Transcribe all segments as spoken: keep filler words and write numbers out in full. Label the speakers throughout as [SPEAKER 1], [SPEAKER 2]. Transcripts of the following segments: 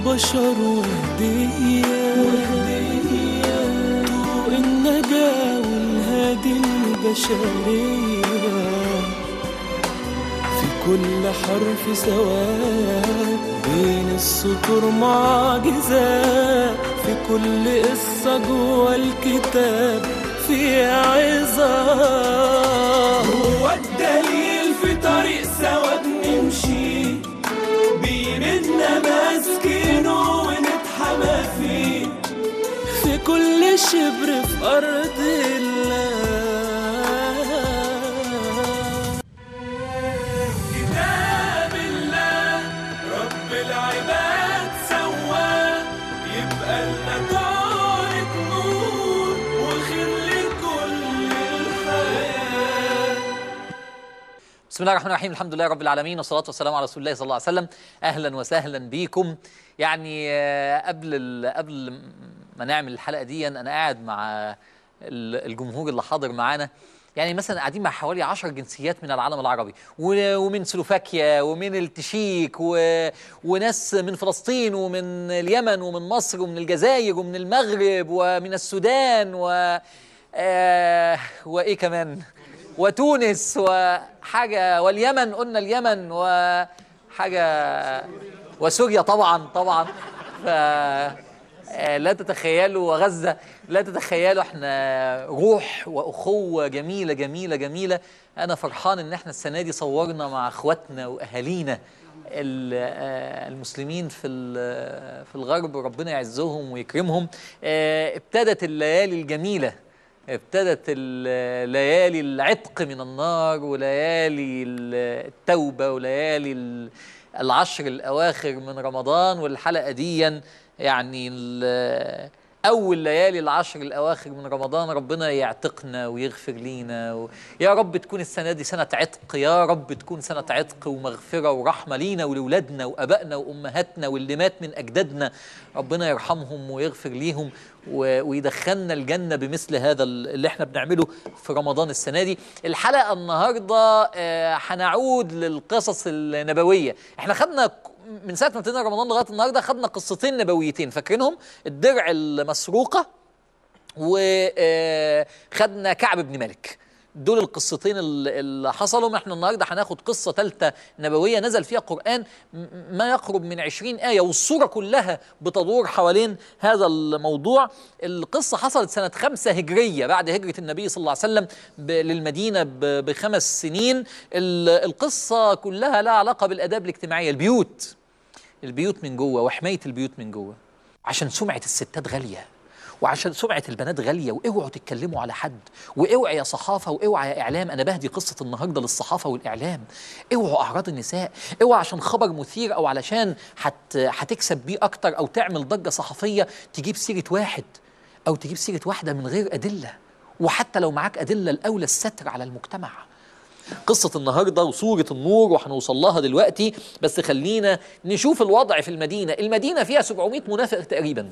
[SPEAKER 1] للبشر وهدية طوق النجاة والهادي البشرية، في كل حرف سواد بين السطور معجزات، في كل قصة جوا الكتاب فيها عظات. هو الدليل في طريق سوا بنمشي بإيدنا ماسكينه ونتحمى فيه، في كل شبر في أرض الله. كتاب الله رب العباد سواه، يبقى لنا طارق نور وخير لكل الحياة.
[SPEAKER 2] بسم الله الرحمن الرحيم، الحمد لله رب العالمين، والصلاة والسلام على رسول الله صلى الله عليه وسلم. أهلا وسهلا بيكم. يعني قبل قبل ما نعمل الحلقة دي أنا قاعد مع الجمهور اللي حاضر معانا، يعني مثلا قاعدين مع حوالي عشر جنسيات من العالم العربي، ومن سلوفاكيا ومن التشيك وناس من فلسطين ومن اليمن ومن مصر ومن الجزائر ومن المغرب ومن السودان و آه وإيه كمان وتونس وحاجة، واليمن قلنا اليمن وحاجة، وسوريا طبعا طبعا. ف لا تتخيلوا، وغزة، لا تتخيلوا احنا روح وأخوة جميلة جميلة جميلة. أنا فرحان إن احنا السنة دي صورنا مع إخواتنا وأهالينا المسلمين في في الغرب، ربنا يعزهم ويكرمهم. ابتدت الليالي الجميلة، ابتدت الليالي العتق من النار، وليالي التوبة، وليالي العشر الأواخر من رمضان. والحلقة دي يعني أول ليالي العشر الأواخر من رمضان، ربنا يعتقنا ويغفر لينا و... يا رب تكون السنة دي سنة عتق، يا رب تكون سنة عتق ومغفرة ورحمة لينا ولولادنا وأبائنا وأمهاتنا واللي مات من أجدادنا، ربنا يرحمهم ويغفر ليهم و... ويدخلنا الجنة بمثل هذا اللي احنا بنعمله في رمضان السنة دي. الحلقة النهاردة هنعود للقصص النبوية. احنا خدنا من ساعة ما ابتدينا رمضان لغاية النهاردة خدنا قصتين نبويتين، فاكرينهم؟ الدرع المسروقة وخدنا كعب بن مالك. دول القصتين اللي حصلوا. احنا النهارده هناخد قصة ثالثة نبوية نزل فيها قرآن ما يقرب من عشرين آية، والصورة كلها بتدور حوالين هذا الموضوع. القصة حصلت سنة خمسة هجرية بعد هجرة النبي صلى الله عليه وسلم للمدينة بخمس سنين. القصة كلها لها علاقة بالآداب الاجتماعية، البيوت البيوت من جوه وحماية البيوت من جوه، عشان سمعة الستات غالية وعشان سمعة البنات غالية. واوعوا تتكلموا على حد، واوعى يا صحافة واوعى يا إعلام. أنا بهدي قصة النهاردة للصحافة والإعلام. اوعوا أعراض النساء، اوعى عشان خبر مثير أو علشان حت هتكسب بيه أكتر أو تعمل ضجة صحفية تجيب سيرة واحد أو تجيب سيرة واحدة من غير أدلة. وحتى لو معاك أدلة، الأولى الستر على المجتمع. قصة النهاردة وسورة النور وهنوصل لها دلوقتي، بس خلينا نشوف الوضع في المدينة. المدينة فيها سبعمائة منافق تقريبا،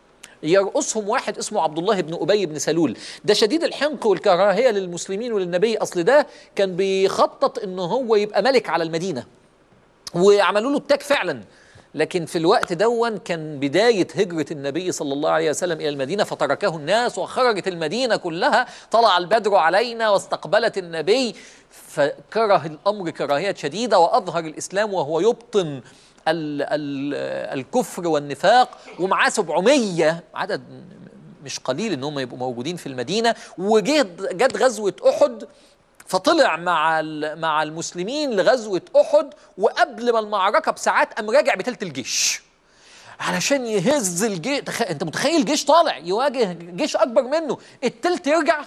[SPEAKER 2] يرقصهم واحد اسمه عبد الله بن أبي بن سلول. ده شديد الحنق والكراهية للمسلمين وللنبي، أصل ده كان بيخطط إنه هو يبقى ملك على المدينة، وعملوا له التاج فعلا. لكن في الوقت دون كان بداية هجرة النبي صلى الله عليه وسلم إلى المدينة، فتركه الناس وخرجت المدينة كلها. طلع البدر علينا واستقبلت النبي، فكره الأمر كراهية شديدة، وأظهر الإسلام وهو يبطن ال ال الكفر والنفاق. ومعاه سبعمية، عدد مش قليل إن هم يبقوا موجودين في المدينة. وجت غزوة أحد، فطلع مع مع المسلمين لغزوة أحد، وقبل ما المعركة بساعات قام راجع بثلث الجيش علشان يهز الجيش. تخ... انت متخيل جيش طالع يواجه جيش أكبر منه، الثلث يرجع؟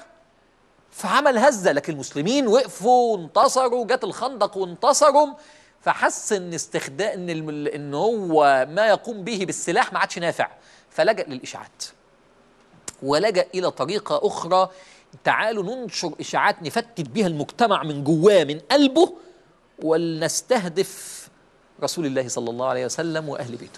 [SPEAKER 2] فعمل هزة. لكن المسلمين وقفوا وانتصروا، جت الخندق وانتصروا. فحس ان استخدام ان الم... ان هو ما يقوم به بالسلاح ما عادش نافع، فلجأ للإشاعات، ولجأ إلى طريقة أخرى. تعالوا ننشر إشاعات نفتت بها المجتمع من جواه من قلبه، ولنستهدف رسول الله صلى الله عليه وسلم وأهل بيته.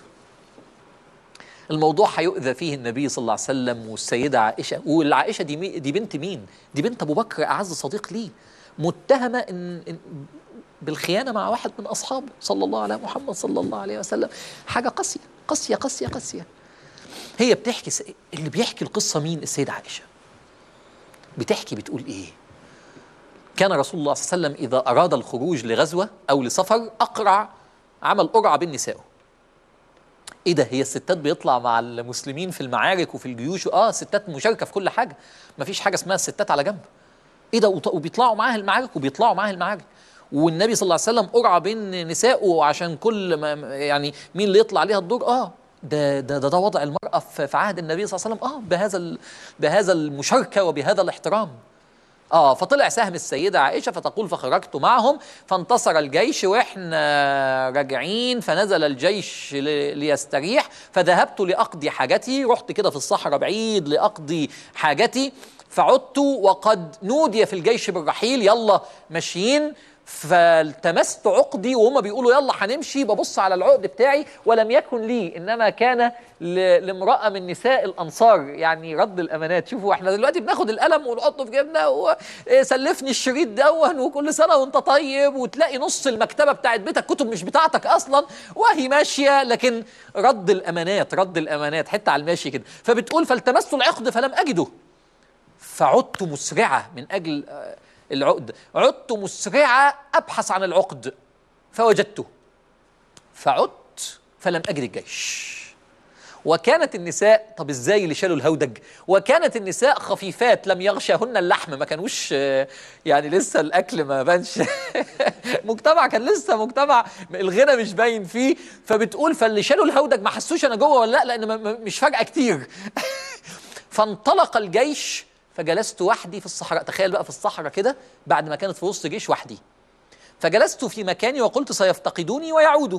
[SPEAKER 2] الموضوع هيؤذى فيه النبي صلى الله عليه وسلم والسيدة عائشة. والعائشة دي, دي بنت مين؟ دي بنت أبو بكر أعز صديق ليه، متهمة إن بالخيانة مع واحد من أصحابه صلى الله على محمد صلى الله عليه وسلم. حاجة قاسية قاسية قاسية قاسية. هي بتحكي س... اللي بيحكي القصة مين؟ السيدة عائشة. بتحكي بتقول إيه؟ كان رسول الله صلى الله عليه وسلم إذا أراد الخروج لغزوة أو لسفر أقرع، عمل قرعة بين نسائه. إيه ده؟ هي الستات بيطلع مع المسلمين في المعارك وفي الجيوش؟ آه ستات مشاركة في كل حاجة، مفيش حاجة اسمها الستات على جنب. إيه ده؟ وبيطلعوا معاها المعارك وبيطلعوا معاها المعارك. والنبي صلى الله عليه وسلم قرعة بين نسائه عشان كل ما يعني مين اللي يطلع عليها الدور. آه ده ده ده, ده وضع المرأة في عهد النبي صلى الله عليه وسلم. آه بهذا بهذا المشاركة وبهذا الاحترام. اه فطلع سهم السيدة عائشة فتقول فخرجت معهم فانتصر الجيش واحنا راجعين فنزل الجيش ليستريح فذهبت لأقضي حاجتي. رحت كده في الصحراء بعيد لأقضي حاجتي فعدت وقد نودي في الجيش بالرحيل، يلا ماشيين. فالتمست عقدي وهم بيقولوا يلا هنمشي، ببص على العقد بتاعي ولم يكن لي، انما كان لامرأة من نساء الانصار، يعني رد الامانات. شوفوا احنا دلوقتي بناخد القلم ونحطه في جيبنا وسلفني الشريط دون وكل سنه وانت طيب، وتلاقي نص المكتبه بتاعت بيتك كتب مش بتاعتك اصلا وهي ماشيه. لكن رد الامانات رد الامانات حتى على الماشي كده. فبتقول فالتمست العقد فلم اجده فعدت مسرعه من اجل العقد، عدت مسرعة أبحث عن العقد فوجدته فعدت فلم أجد الجيش. وكانت النساء، طب إزاي اللي شالوا الهودج؟ وكانت النساء خفيفات لم يغشهن اللحم، ما كانوش يعني لسه الأكل ما بانش مجتمع كان لسه مجتمع الغنى مش باين فيه. فبتقول فاللي شالوا الهودج ما حسوش أنا جوه ولا لا، لأن مش فارقة كتير فانطلق الجيش فجلست وحدي في الصحراء. تخيل بقى في الصحراء كده بعد ما كانت في وسط جيش وحدي. فجلست في مكاني وقلت سيفتقدوني ويعودوا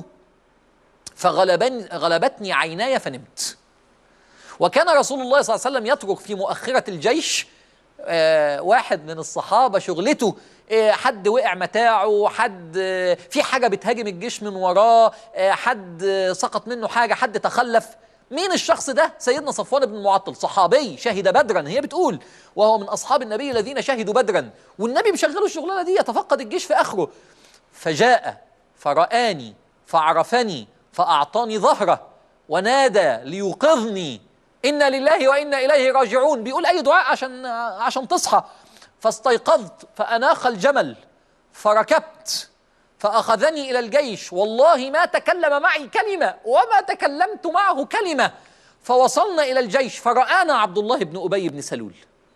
[SPEAKER 2] فغلبني غلبتني عيناي فنمت. وكان رسول الله صلى الله عليه وسلم يترك في مؤخرة الجيش آه واحد من الصحابة شغلته آه حد وقع متاعه، حد آه في حاجة بتهاجم الجيش من وراه، آه حد آه سقط منه حاجة، حد تخلف. مين الشخص ده؟ سيدنا صفوان بن المعطل، صحابي شهد بدرا، هي بتقول وهو من أصحاب النبي الذين شهدوا بدرا، والنبي مشغله الشغلانة دي يتفقد الجيش في آخره. فجاء فرآني فعرفني فأعطاني ظهره ونادى ليوقظني إنا لله وإنا إليه راجعون. بيقول أي دعاء عشان عشان تصحى. فاستيقظت فأناخ الجمل فركبت فأخذني إلى الجيش، والله ما تكلم معي كلمة وما تكلمت معه كلمة. فوصلنا إلى الجيش فرآنا عبد الله بن أبي بن سلول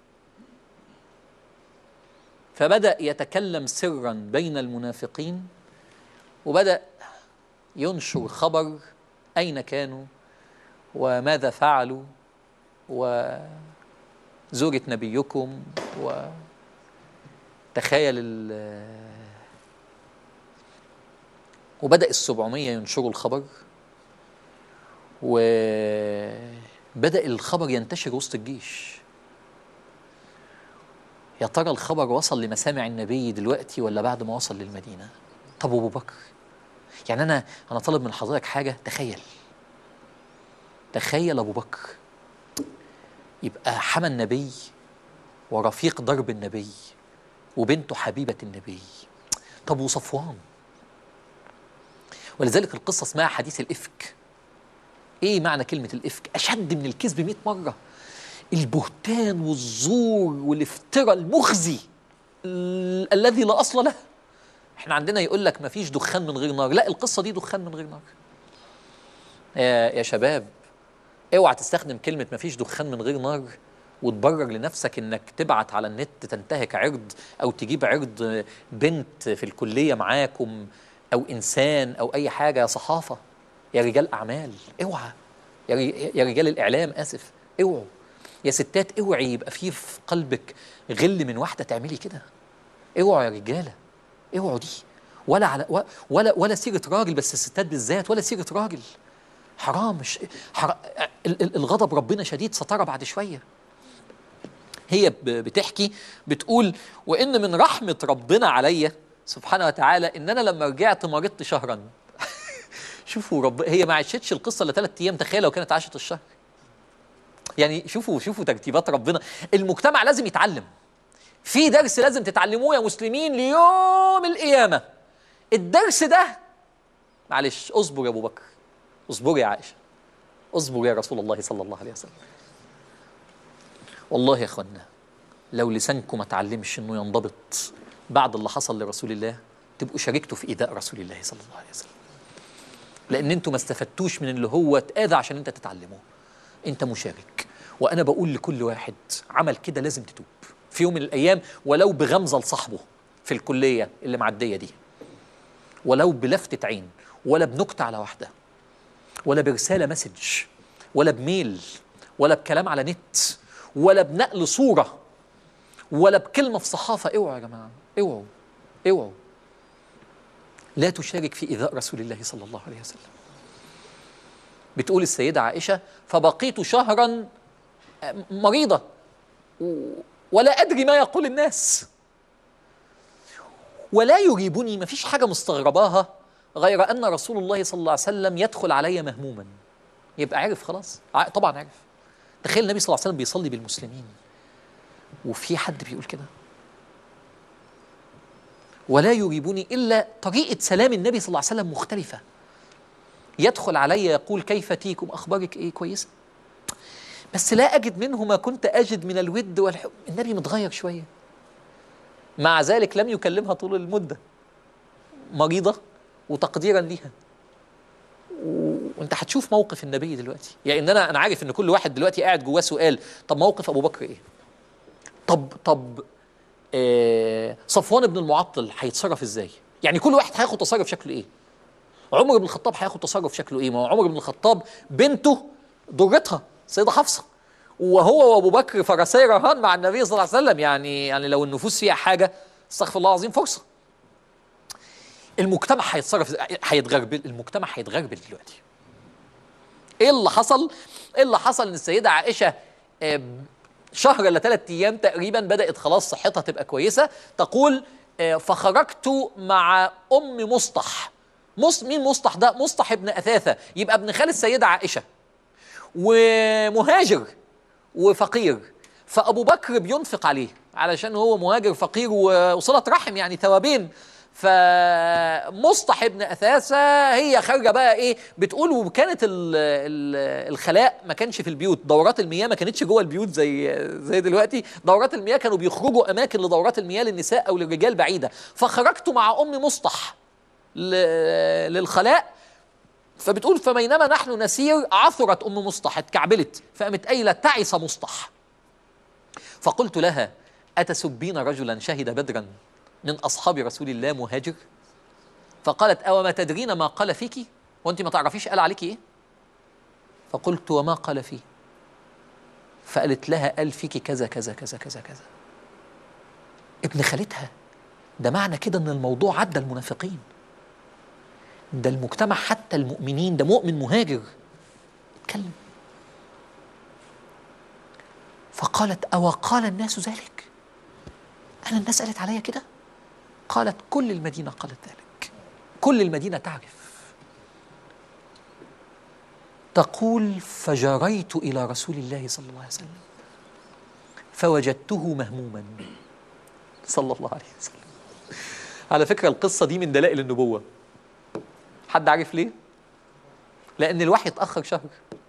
[SPEAKER 2] فبدأ يتكلم سرا بين المنافقين وبدأ ينشر خبر أين كانوا وماذا فعلوا وزوجة نبيكم. وتخيل وبدأ السبعمية ينشروا الخبر وبدأ الخبر ينتشر وسط الجيش. يا ترى الخبر وصل لمسامع النبي دلوقتي ولا بعد ما وصل للمدينة؟ طب أبو بكر، يعني أنا أنا طالب من حضرتك حاجة. تخيل تخيل أبو بكر يبقى حمى النبي ورفيق درب النبي وبنته حبيبة النبي. طب وصفوان؟ ولذلك القصة اسمها حديث الإفك. إيه معنى كلمة الإفك؟ أشد من الكذب مئة مرة. البهتان والزور والافتراء المخزي ال- الذي لا أصل له. احنا عندنا يقول لك ما فيش دخان من غير نار، لا القصة دي دخان من غير نار. يا, يا شباب اوعى تستخدم كلمة ما فيش دخان من غير نار وتبرر لنفسك انك تبعت على النت تنتهك عرض او تجيب عرض بنت في الكلية معاكم او انسان او اي حاجة. يا صحافة، يا رجال اعمال، اوعى. يا رجال الاعلام، اسف، اوعوا. يا ستات اوعي يبقى فيه في قلبك غل من واحدة تعملي كده. اوعوا يا رجالة، اوعوا دي. ولا على ولا ولا سيرة راجل، بس الستات بالذات ولا سيرة راجل. حرام. مش حرام. الغضب ربنا شديد، سترى بعد شوية. هي بتحكي بتقول وإن من رحمة ربنا عليا سبحانه وتعالى إن أنا لما رجعت مرضت شهرا. شوفوا رب، هي ما عاشتش القصة إلا ثلاث أيام، تخيل لو كانت عاشت الشهر. يعني شوفوا شوفوا ترتيبات ربنا. المجتمع لازم يتعلم، في درس لازم تتعلموه يا مسلمين ليوم القيامة. الدرس ده معلش اصبر يا ابو بكر، اصبر يا عائشه، اصبر يا رسول الله صلى الله عليه وسلم. والله يا اخوانا لو لسانكم ما اتعلمش انه ينضبط بعد اللي حصل لرسول الله تبقوا شاركتوا في ايذاء رسول الله صلى الله عليه وسلم، لان انتوا ما استفدتوش من اللي هو اتاذى عشان انت تتعلموه. انت مشارك، وانا بقول لكل واحد عمل كده لازم تتوب في يوم من الايام، ولو بغمزه لصاحبه في الكليه اللي معديه دي، ولو بلفتة عين، ولا بنكتة على واحدة، ولا برسالة مسج، ولا بميل، ولا بكلام على نت، ولا بنقل صورة، ولا بكلمة في صحافة. اوعوا يا جماعة، اوعوا اوعوا لا تشارك في إيذاء رسول الله صلى الله عليه وسلم. بتقول السيدة عائشة: فبقيت شهرا مريضة ولا أدري ما يقول الناس، ولا يريبني، ما فيش حاجة مستغرباها غير أن رسول الله صلى الله عليه وسلم يدخل علي مهموما. يبقى عرف خلاص، طبعا عرف. تخيل النبي صلى الله عليه وسلم بيصلي بالمسلمين وفي حد بيقول كده. ولا يريبني إلا طريقة سلام النبي صلى الله عليه وسلم مختلفة. يدخل علي يقول: كيف تيكم، أخبارك إيه، كويسة؟ بس لا أجد منه ما كنت أجد من الود والحب. النبي متغير شوية. مع ذلك لم يكلمها طول المدة، مريضة وتقديرا ليها. وانت هتشوف موقف النبي دلوقتي، يعني ان انا انا عارف ان كل واحد دلوقتي قاعد جواه سؤال: طب موقف ابو بكر ايه؟ طب طب آه صفوان بن المعطل هيتصرف ازاي؟ يعني كل واحد هياخد تصرف شكله ايه؟ عمر بن الخطاب هياخد تصرف شكله ايه؟ ما هو عمر بن الخطاب بنته ضرتها سيدة حفصة، وهو وابو بكر فرسي رهان مع النبي صلى الله عليه وسلم. يعني يعني لو النفوس فيها حاجه استغفر الله العظيم فرصه. المجتمع هيتصرف، هيتغربل، المجتمع هيتغربل دلوقتي. ايه اللي حصل؟ ايه اللي حصل ان السيده عائشه شهر ولا ثلاث ايام تقريبا بدات خلاص صحتها تبقى كويسه، تقول: فخرجت مع ام مصطح. مص مين مصطح ده؟ مصطح ابن اثاثه، يبقى ابن خال السيده عائشه، ومهاجر وفقير. فأبو بكر بينفق عليه علشان هو مهاجر فقير وصلة رحم، يعني ثوابين. فمصطح ابن أثاثة هي خارجة بقى إيه بتقول. وكانت الخلاء ما كانش في البيوت، دورات المياه ما كانتش جوه البيوت زي زي دلوقتي. دورات المياه كانوا بيخرجوا أماكن لدورات المياه للنساء أو للرجال بعيدة. فخرجت مع أم مصطح للخلاء. فبتقول: فبينما نحن نسير عثرت أم مصطح، اتكعبلت، فقامت قايلة: تعس مصطح. فقلت لها: أتسبين رجلا شهد بدرا من أصحاب رسول الله مهاجر؟ فقالت: أو ما تدرين ما قال فيك؟ وأنت ما تعرفيش قال عليك إيه؟ فقلت: وما قال فيه؟ فقالت لها: قال فيك كذا كذا كذا كذا كذا. ابن خالتها. ده معنى كده أن الموضوع عدى المنافقين، ده المجتمع حتى المؤمنين، ده مؤمن مهاجر اتكلم. فقالت: أو قال الناس ذلك؟ أنا الناس قالت عليا كده؟ قالت: كل المدينة قالت ذلك، كل المدينة تعرف. تقول: فجريت إلى رسول الله صلى الله عليه وسلم فوجدته مهموما صلى الله عليه وسلم. على فكرة القصة دي من دلائل النبوة. حد عارف ليه؟ لأن الوحي اتأخر شهر،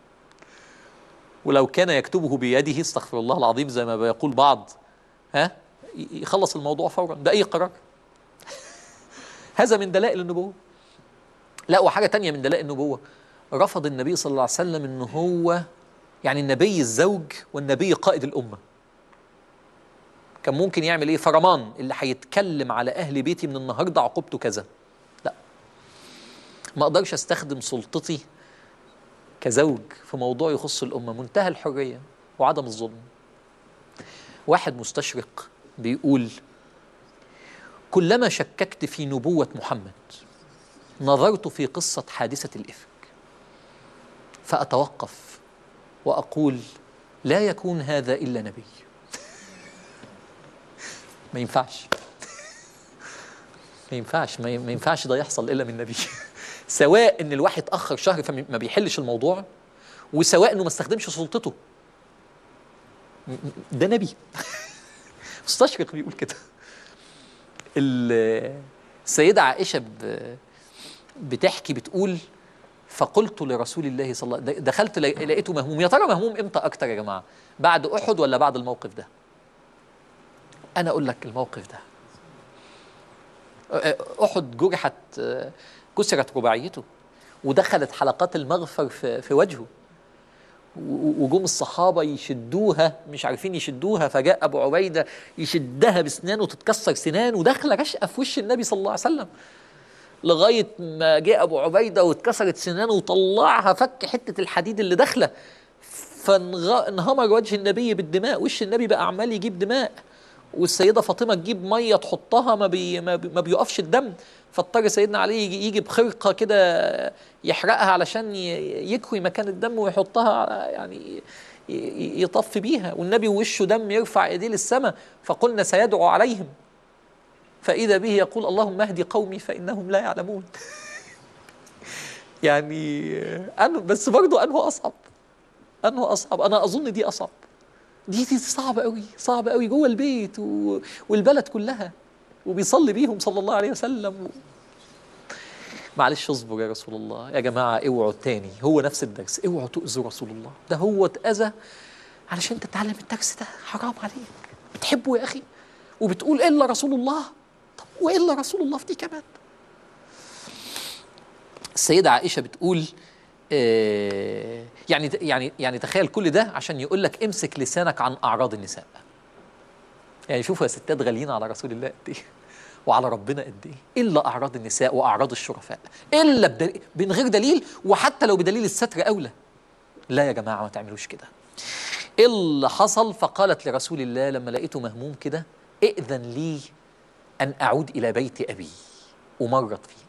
[SPEAKER 2] ولو كان يكتبه بيده استغفر الله العظيم زي ما بيقول بعض، ها يخلص الموضوع فورا بأي قرار. هذا من دلائل النبوة. لا، وحاجة تانية من دلائل النبوة: رفض النبي صلى الله عليه وسلم إنه هو يعني النبي الزوج والنبي قائد الأمة. كان ممكن يعمل إيه؟ فرمان اللي هيتكلم على أهل بيتي من النهاردة عقوبته كذا. لا، ما أقدرش أستخدم سلطتي كزوج في موضوع يخص الأمة. منتهى الحرية وعدم الظلم. واحد مستشرق بيقول: كلما شككت في نبوة محمد نظرت في قصة حادثة الإفك فأتوقف وأقول: لا يكون هذا إلا نبي. ما ينفعش ما ينفعش ما ينفعش ده يحصل إلا من نبي. سواء إن الواحد اتأخر شهر فما بيحلش الموضوع، وسواء إنه ما استخدمش سلطته، ده نبي. مستشرق بيقول كده. السيدة عائشة بتحكي بتقول فقلت لرسول الله صلى الله عليه وسلم، دخلت لقيته مهموم. يا ترى مهموم امتى اكتر يا جماعه؟ بعد احد ولا بعد الموقف ده؟ انا اقول لك الموقف ده. احد جرحت، كسرت رباعيته ودخلت حلقات المغفر في, في وجهه، وجم الصحابه يشدوها مش عارفين يشدوها، فجاء ابو عبيده يشدها بسنانه تتكسر سنانه، وداخله رشقه في وش النبي صلى الله عليه وسلم، لغايه ما جاء ابو عبيده واتكسرت سنانه وطلعها، فك حته الحديد اللي داخله، فانهمر وجه النبي بالدماء، وش النبي بقى عمال يجيب دماء، والسيده فاطمه تجيب ميه تحطها ما, بي ما, بي ما بيقفش الدم، فاضطر سيدنا علي يجي, يجي بخرقه كده يحرقها علشان يكوي مكان الدم ويحطها يعني يطفي بيها، والنبي وشه دم يرفع ايديه للسماء، فقلنا سيدعو عليهم، فإذا به يقول اللهم اهدي قومي فإنهم لا يعلمون. يعني أنه بس برضه أنه أصعب، أنه أصعب، أنا أظن دي أصعب، دي دي صعبة قوي، صعبة قوي، جوه البيت و... والبلد كلها، وبيصلي بيهم صلى الله عليه وسلم و... معلش اصبر يا رسول الله يا جماعة، اوعوا تاني، هو نفس الدرس، اوعوا تؤذوا رسول الله، ده هو اتأذى علشان تتعلم الدرس ده، حرام عليك، بتحبه يا أخي وبتقول إلا رسول الله، وإلا رسول الله في دي كمان. السيدة عائشة بتقول آه يعني يعني يعني تخيل كل ده عشان يقول لك امسك لسانك عن أعراض النساء. يعني شوفوا يا ستات غاليين على رسول الله قد إيه وعلى ربنا قد إيه، إلا أعراض النساء وأعراض الشرفاء، إلا بدل... من غير دليل، وحتى لو بدليل الستر أولى. لا يا جماعة ما تعملوش كده. إيه اللي حصل؟ فقالت لرسول الله لما لقيته مهموم كده ائذن لي أن أعود إلى بيت أبي، ومرت فيه.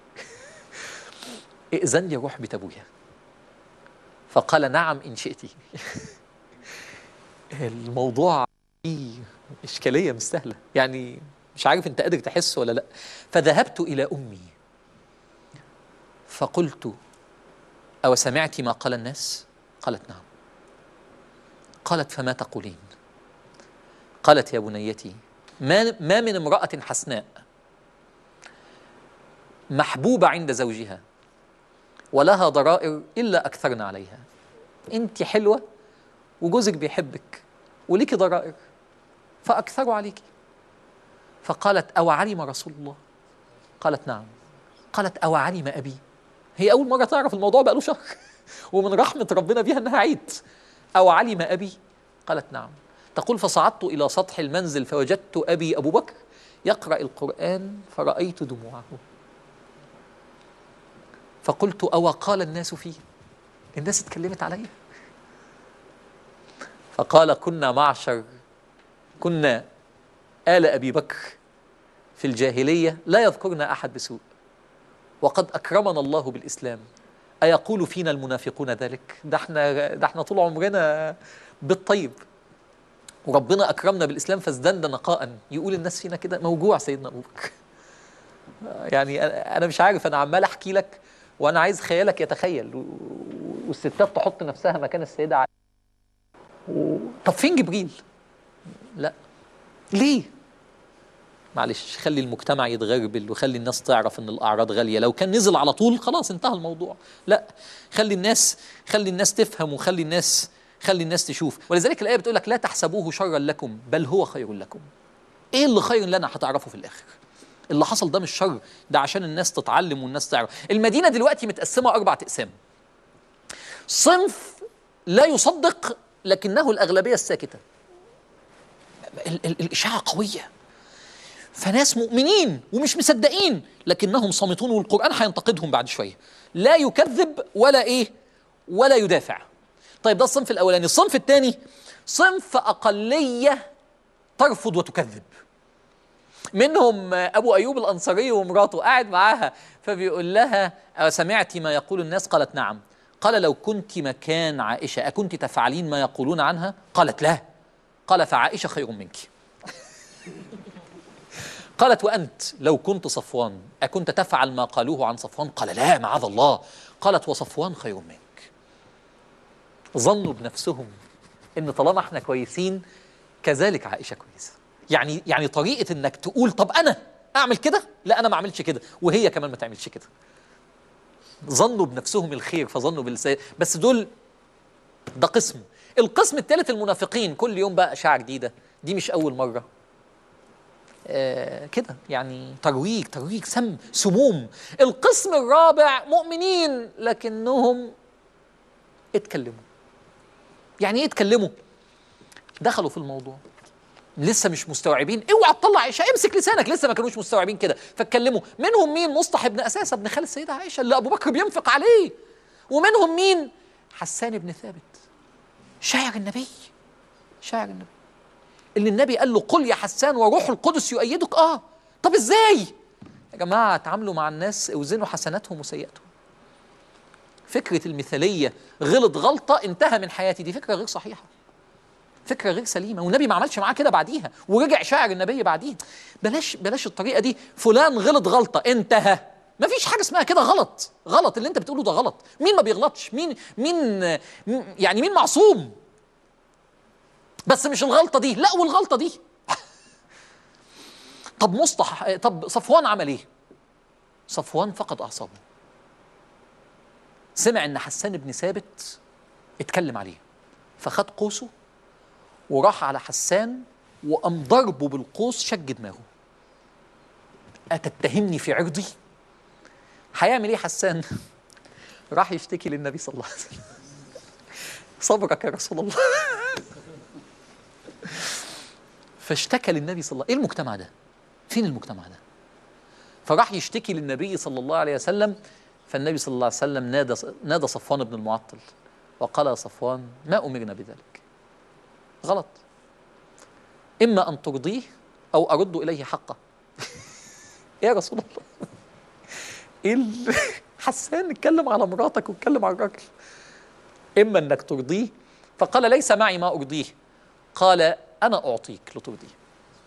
[SPEAKER 2] ائذن لي أروح بيت أبويا. فقال نعم إن شئتي. الموضوع فيه إشكالية مش سهلة، يعني مش عارف أنت قادر تحس ولا لأ. فذهبت إلى أمي فقلت أو سمعت ما قال الناس؟ قالت نعم. قالت فما تقولين؟ قالت يا بنيتي ما, ما من امرأة حسناء محبوبة عند زوجها ولها ضرائر إلا أكثرن عليها. أنت حلوة وجوزك بيحبك وليكي ضرائر فأكثروا عليكي. فقالت أو علم رسول الله؟ قالت نعم. قالت أو علم أبي؟ هي أول مرة تعرف الموضوع بقاله شهر ومن رحمة ربنا بها أنها عيد. أو علم أبي؟ قالت نعم. تقول فصعدت إلى سطح المنزل فوجدت أبي أبو بكر يقرأ القرآن فرأيت دموعه، فقلت أو قال الناس فيه؟ الناس اتكلمت عليه؟ فقال كنا معشر كنا آل أبي بكر في الجاهلية لا يذكرنا أحد بسوء، وقد أكرمنا الله بالإسلام، أيقول فينا المنافقون ذلك؟ ده احنا ده احنا طول عمرنا بالطيب وربنا أكرمنا بالإسلام فازداد نقاء، يقول الناس فينا كده؟ موجوع سيدنا أبو بكر. يعني أنا مش عارف، أنا عمال أحكي لك وأنا عايز خيالك يتخيل، والستات تحط نفسها مكان السيدة عائشة. و... طب فين جبريل؟ لا. ليه؟ معلش خلي المجتمع يتغربل وخلي الناس تعرف ان الاعراض غاليه، لو كان نزل على طول خلاص انتهى الموضوع. لا، خلي الناس خلي الناس تفهم وخلي الناس خلي الناس تشوف. ولذلك الايه بتقول لك لا تحسبوه شرا لكم بل هو خير لكم. ايه اللي خير لنا هتعرفه في الاخر. اللي حصل ده مش شر، ده عشان الناس تتعلم والناس تعرف. المدينه دلوقتي متقسمه اربع اقسام. صنف لا يصدق لكنه الاغلبيه الساكته. ال ال الاشاعه قويه، فناس مؤمنين ومش مصدقين لكنهم صامتون، والقرآن هينتقدهم بعد شوية. لا يكذب ولا ايه ولا يدافع. طيب ده الصنف الاولاني. الصنف الثاني صنف اقلية ترفض وتكذب. منهم ابو ايوب الانصاري ومراته، قاعد معاها فبيقول لها سمعتي ما يقول الناس؟ قالت نعم. قال لو كنت مكان عائشة أكنت تفعلين ما يقولون عنها؟ قالت لا. قال فعائشة خير منك. قالت وأنت لو كنت صفوان أكنت تفعل ما قالوه عن صفوان؟ قال لا معاذ الله. قالت وصفوان خير منك. ظنوا بنفسهم إن طالما احنا كويسين كذلك عائشة كويسة. يعني يعني طريقة إنك تقول طب أنا أعمل كده لا انا ما اعملش كده، وهي كمان ما تعملش كده. ظنوا بنفسهم الخير فظنوا بالسيء. بس دول ده قسم. القسم الثالث المنافقين، كل يوم بقى اشاعه جديده، دي مش اول مره. آه كده يعني ترويج ترويج سم سموم. القسم الرابع مؤمنين لكنهم اتكلموا. يعني ايه اتكلموا؟ دخلوا في الموضوع لسه مش مستوعبين، اوعى تطلع عائشه، امسك لسانك، لسه ما كانوش مستوعبين كده فاتكلموا. منهم مين؟ مصطح بن اساسه ابن خال السيده عائشه اللي ابو بكر بينفق عليه. ومنهم مين؟ حسان بن ثابت شاعر النبي، شاعر النبي اللي النبي قال له قل يا حسان وروح القدس يؤيدك. اه طب ازاي يا جماعه تعاملوا مع الناس؟ اوزنوا حسناتهم وسيئاتهم. فكره المثاليه غلط غلطه انتهى من حياتي، دي فكره غير صحيحه، فكره غير سليمه، والنبي ما عملش معاه كده بعديها ورجع شاعر النبي بعديها. بلاش بلاش الطريقه دي. فلان غلط غلطه انتهى، ما فيش حاجه اسمها كده. غلط غلط اللي انت بتقوله ده غلط. مين ما بيغلطش؟ مين مين يعني مين معصوم؟ بس مش الغلطه دي، لا والغلطه دي. طب مصطح طب صفوان عمل ايه؟ صفوان فقد اعصابه، سمع ان حسان بن ثابت اتكلم عليه فخد قوسه وراح على حسان وقام ضربه بالقوس شج دماغه. أتتهمني في عرضي؟ هيعمل ايه حسان؟ راح يشتكي للنبي صلى الله عليه وسلم. صبرك يا رسول الله. فاشتكى للنبي صلى الله عليه وسلم. ايه المجتمع ده؟ فين المجتمع ده؟ فراح يشتكي للنبي صلى الله عليه وسلم. فالنبي صلى الله عليه وسلم نادى نادى صفوان بن المعطل وقال يا صفوان ما أمرنا بذلك، غلط، إما أن ترضيه أو أرد إليه حقه. يا رسول الله، إيه حسان اتكلم على مراتك واتكلم على الراجل، إما أنك ترضيه. فقال ليس معي ما أرضيه. قال أنا أعطيك لترضيه.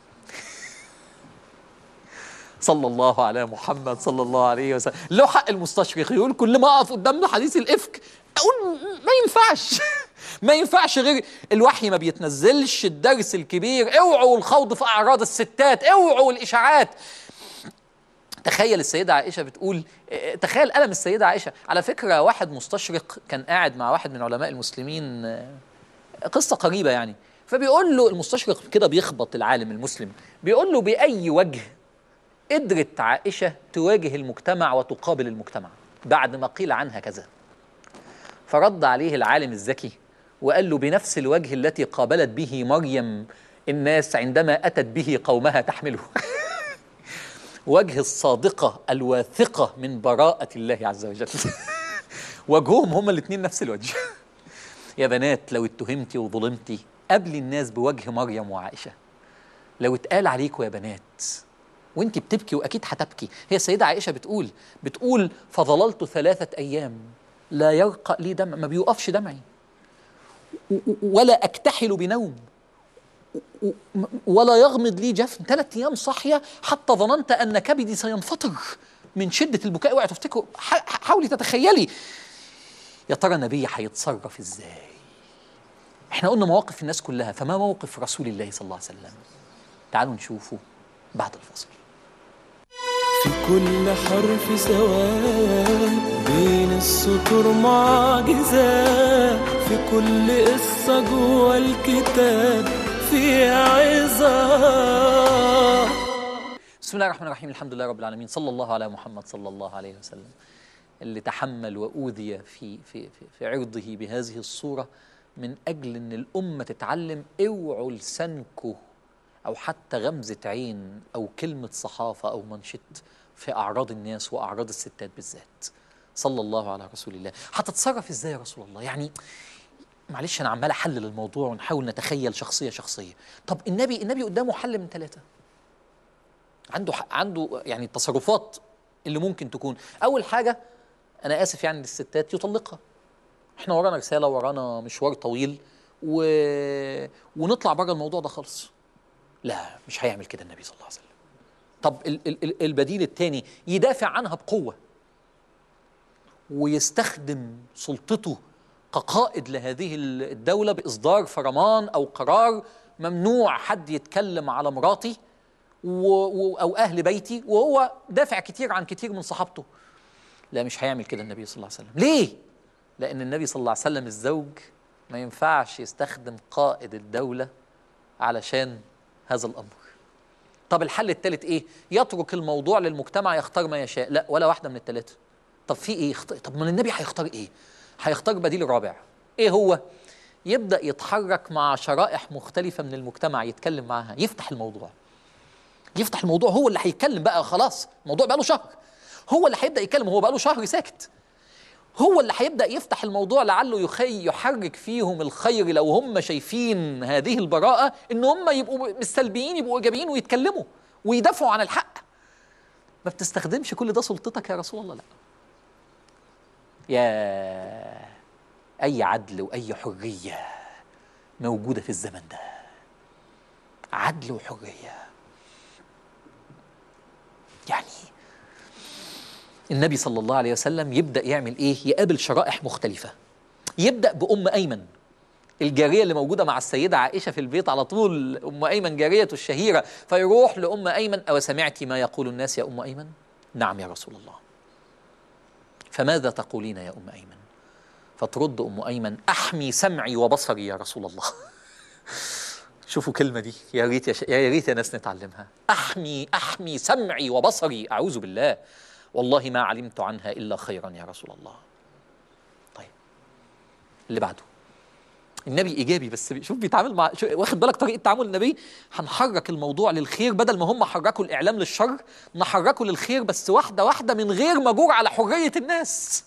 [SPEAKER 2] صلى الله على محمد صلى الله عليه وسلم. له حق المستشرق يقول كل ما أقف قدام حديث الإفك أقول ما ينفعش. ما ينفعش غير الوحي ما بيتنزلش، الدرس الكبير، اوعوا الخوض في أعراض الستات، اوعوا الإشاعات. تخيل السيدة عائشة بتقول، تخيل ألم السيدة عائشة. على فكرة واحد مستشرق كان قاعد مع واحد من علماء المسلمين، قصة قريبة يعني، فبيقول له المستشرق كده بيخبط العالم المسلم، بيقول له بأي وجه قدرت عائشة تواجه المجتمع وتقابل المجتمع بعد ما قيل عنها كذا؟ فرد عليه العالم الذكي وقال له بنفس الوجه التي قابلت به مريم الناس عندما أتت به قومها تحمله. وجه الصادقة الواثقة من براءة الله عز وجل. وجههم هما الاثنين نفس الوجه. يا بنات لو اتهمتي وظلمتي قبل الناس بوجه مريم وعائشة، لو اتقال عليكم يا بنات وانت بتبكي واكيد هتبكي. هي السيدة عائشة بتقول بتقول فظللت ثلاثة ايام لا يرقى لي دمع، ما بيوقفش دمعي، ولا اكتحل بنوم، ولا يغمض لي جفن. ثلاث ايام صاحيه حتى ظننت ان كبدي سينفطر من شده البكاء. اوعي تفتكروا، حاولي تتخيلي يا ترى النبي هيتصرف ازاي. احنا قلنا مواقف الناس كلها، فما موقف رسول الله صلى الله عليه وسلم؟ تعالوا نشوفه بعد الفصل.
[SPEAKER 1] في كل حرف سواء بين السطور معجزة، في كل قصة جوه الكتاب في عظة.
[SPEAKER 2] بسم الله الرحمن الرحيم، الحمد لله رب العالمين، صلى الله على محمد صلى الله عليه وسلم، اللي تحمل وأوذي في في في, في عرضه بهذه الصورة من أجل أن الأمة تتعلم. اوعوا لسانكم أو حتى غمزة عين أو كلمة صحافة أو منشط في أعراض الناس وأعراض الستات بالذات. صلى الله على رسول الله. هتتصرف إزاي يا رسول الله؟ يعني معلش أنا عمال أحلل الموضوع ونحاول نتخيل شخصية شخصية. طب النبي النبي قدامه حل من ثلاثة. عنده عنده يعني التصرفات اللي ممكن تكون. أول حاجة أنا آسف يعني للستات، يطلقها. إحنا ورانا رسالة، ورانا مشوار طويل و... ونطلع بره الموضوع ده خالص. لا، مش هيعمل كده النبي صلى الله عليه وسلم. طب البديل الثاني يدافع عنها بقوة ويستخدم سلطته كقائد لهذه الدولة بإصدار فرمان أو قرار ممنوع حد يتكلم على مراتي و... و... أو أهل بيتي، وهو دافع كتير عن كتير من صحابته. لا، مش هيعمل كده النبي صلى الله عليه وسلم. ليه؟ لأن النبي صلى الله عليه وسلم الزوج ما ينفعش يستخدم قائد الدولة علشان هذا الأمر. طب الحل الثالث إيه؟ يترك الموضوع للمجتمع يختار ما يشاء. لا، ولا واحدة من الثلاثة. طب في إيه؟ طب من النبي هيختار إيه؟ هيختار بديل رابع. إيه هو؟ يبدأ يتحرك مع شرائح مختلفة من المجتمع، يتكلم معها، يفتح الموضوع. يفتح الموضوع، هو اللي هيتكلم بقى. خلاص الموضوع بقى له شهر، هو اللي هيبدأ يتكلم. هو بقى له شهر ساكت، هو اللي هيبدأ يفتح الموضوع، لعله يخي يحرك فيهم الخير لو هم شايفين هذه البراءة، إن هم يبقوا مش سلبيين، يبقوا إيجابيين ويتكلموا ويدافعوا عن الحق. ما بتستخدمش كل ده سلطتك يا رسول الله؟ لا. يا أي عدل وأي حرية موجودة في الزمن ده، عدل وحرية. يعني النبي صلى الله عليه وسلم يبدأ يعمل إيه؟ يقابل شرائح مختلفة. يبدأ بأم أيمن، الجارية اللي موجودة مع السيدة عائشة في البيت على طول، أم أيمن جارية الشهيرة. فيروح لأم أيمن: أو سمعتي ما يقول الناس يا أم أيمن؟ نعم يا رسول الله. فماذا تقولين يا أم أيمن؟ فترد أم أيمن: أحمي سمعي وبصري يا رسول الله. شوفوا كلمة دي، يا ريت يا, ش... يا ريت يا ناس نتعلمها. أحمي أحمي سمعي وبصري، أعوذ بالله، والله ما علمت عنها إلا خيرا يا رسول الله. طيب اللي بعده، النبي إيجابي، بس شوف بيتعامل مع، واخد بالك طريقة تعامل النبي؟ هنحرك الموضوع للخير، بدل ما هم حركوا الإعلام للشر نحركه للخير، بس واحدة واحدة من غير ما جور على حرية الناس.